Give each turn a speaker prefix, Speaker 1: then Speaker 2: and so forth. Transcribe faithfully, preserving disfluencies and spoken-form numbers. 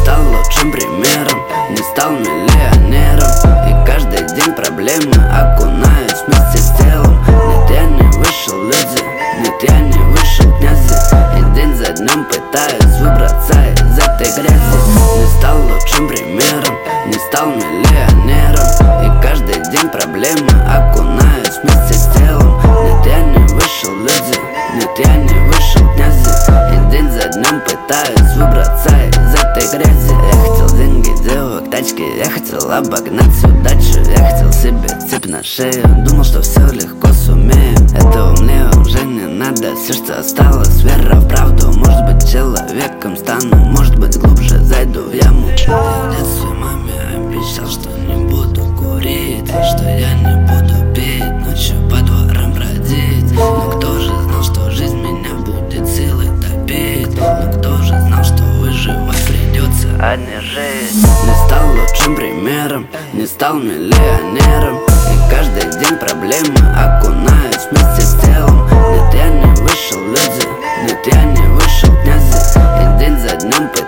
Speaker 1: стал лучшим примером, не стал миллионером. И каждый день проблемы окунаюсь вместе с телом. Нет, я не вышел, люди, нет, я не вышел, князи. И день за днем пытаюсь выбраться из этой грязи. Не стал лучшим примером, не стал миллионером. И каждый день проблемы окунаюсь вместе с телом. Нет, я не вышел, люди, нет, я не вышел, князи. И день за днем пытаюсь выбраться из этой грязи. Я хотел деньги, девок, тачки, я хотел обогнать всю дачу. Я хотел себе цепь на шею, думал, что все легко сумею. Этого мне уже не надо, все, что осталось, вера в правду. Может быть, человеком стану, может быть, глубже зайду в яму. Я в детстве маме обещал, что не буду курить, что я не буду пить, ночью по дворам бродить. Но кто же знал, что жизнь меня будет силой топить? Но кто же знал, что выживать придется, а не жить? Не стал лучшим примером, не стал миллионером. И каждый день проблемы окунаюсь вместе с телом. Нет, я не вышел, люди, нет, я не вышел, князи. И день за днем